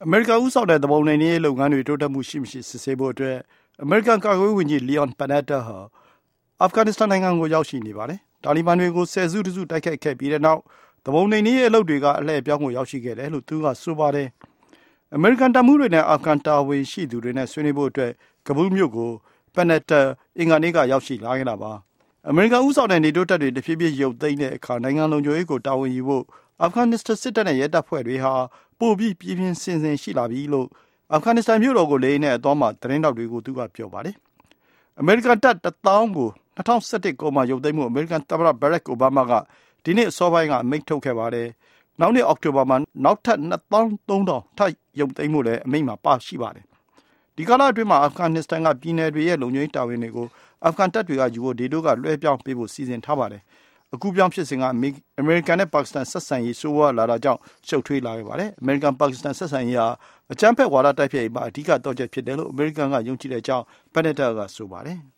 အမေရိကန်ဦးဆောင်တဲ့သူပုန်နှိမ်နင်းရေးလုပ်ငန်းတွေတိုးတက်မှုရှိမရှိစစ်ဆေးဖို့အတွက်အမေရိကန်ကာကွယ်ရေးဝန်ကြီး Leon Panetta ဟာအာဖဂန်နစ္စတန်နိုင်ငံကိုရောက်ရှိနေပါတယ်။တာလီဘန်တွေကိုဆယ်စုတစုတိုက်ခိုက်ခဲ့ပြီးတဲ့နောက်သူပုန်နှိမ်နင်းရေးအလုပ်တွေကအလှည့်အပြောင်းကိုရောက်ရှိခဲ့တယ်လို့သူကဆိုပါတယ်။အမေရိကန်တပ်မှူးတွေနဲ့အာဖဂန်တာဝန်ရှိသူတွေနဲ့ဆွေးနွေးဖို့အတွက်ကဘူးလ်မြို့ကို Panetta အင်္ဂါနေ့ကရောက်ရှိလာခဲ့တာပါ။အမေရိကန်ဦးဆောင်တဲ့နေတိုးတပ်တွေတဖြည်းဖြည်းရုပ်သိမ်းတဲ့အခါနိုင်ငံလုံခြုံရေးကိုတာဝန်ယူဖို့အာဖဂန်နစ္စတန်စစ်တပ်နဲ့ရဲတပ်ဖွဲ့တွေဟာပိုပြီးပြင်းပြင်းစင်စင်ရှိလာပြီလို့အာဖဂန်နစ္စတန်မြို့တော်ကိုလေယာဉ်နဲ့အသွားမှာသတင်းတောက်တွေကိုသူကပြောပါတယ်။အမေရိကန်တပ်1000ကို2011ကိုမှရုပ်သိမ်းမှုအမေရိကန်သမ္မတဘရက်အိုဘားမားကဒီနေ့အစောပိုင်းကအမိန့်ထုတ်ခဲ့ပါတယ်။နောက်နှစ်အောက်တိုဘာမှာနောက်ထပ်2300ထပ်ရုပ်သိမ်းမှုလည်းအမိန့်မှာပါရှိပါတယ်။ဒီကာလအတွင်းမှာအာဖဂန်နစ္စတန်ကပြည်နယ်တွေရဲ့လုံခြုံရေးတာဝန်တွေကိုအာဖဂန်တပ်တွေကယူဖို့ဒေတိုကလွှဲပြောင်းပေးဖို့စီစဉ်ထားပါတယ်။အခုပြောင်းဖြစ်စဉ်ကအမေရိကန်နဲ့ပါကစ္စတန်ဆက်ဆံရေးဆိုးဝါးလာတာကြောင့်ရှုပ်ထွေးလာခဲ့ပါတယ်။အမေရိကန်ပါကစ္စတန်ဆက်ဆံရေးဟာအကြမ်းဖက်ဝါဒတိုက်ဖျက်ရေးမှာအဓိကတောချက်ဖြစ်တယ်လို့အမေရိကန်ကယုံကြည်တဲ့အကြောင်း Panetta ကဆိုပါတယ်။